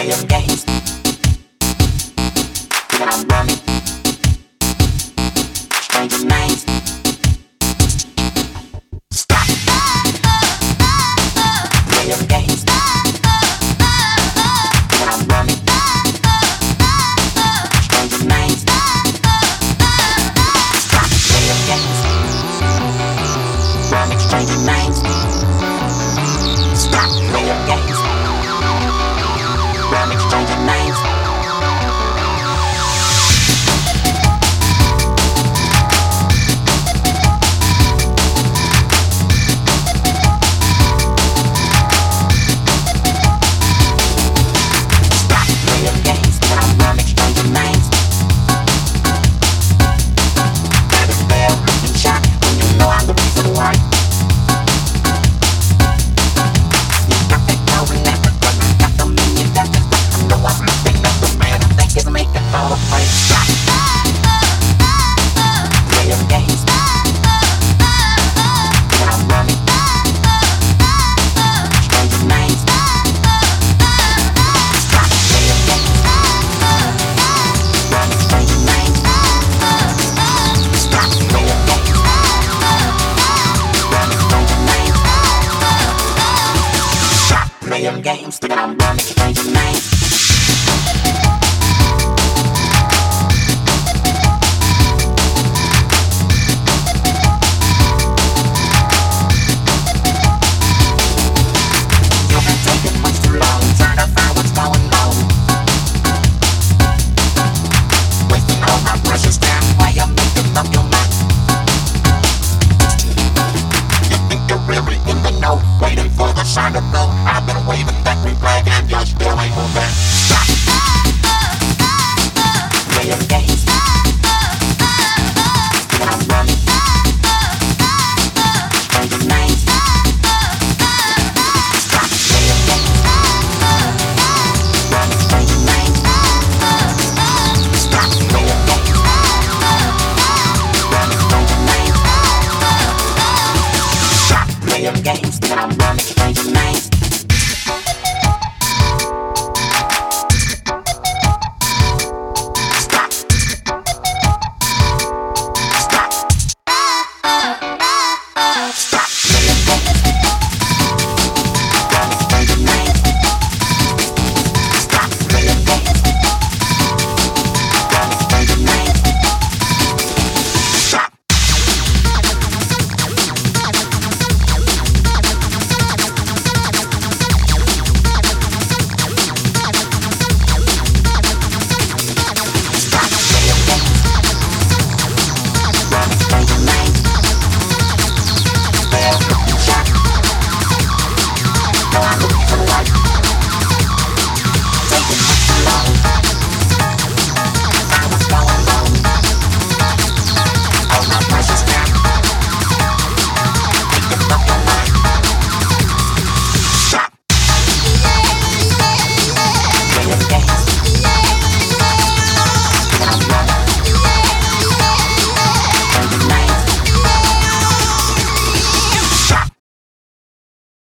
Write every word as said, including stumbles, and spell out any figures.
playing games. Thinking I'm running, changing names. Stop playing games. Thinking I'm running, changing names. Stop playing games. Run exchanging names. Stop playing games. Run exchanging names. Stop playing games when I'm run exchanging names. That is fair and shot when you know I'm the reason why. You got that going at the gun, got the million dollars. I know I'm looking at the man I think is making all the fight. Stop playing games when I'm running, changing names. Stop playing games, running, changing names. Stop playing games, running, changing names. Stop playing games, thinking I'm running, changing names. You've been taking much too long, trying to find what's going on. Wasting all my precious time while you're making up your mind. You think you're really in the know, waiting for the sign to blow. I've been waving that green flag and you still ain't moving. Stop playing games.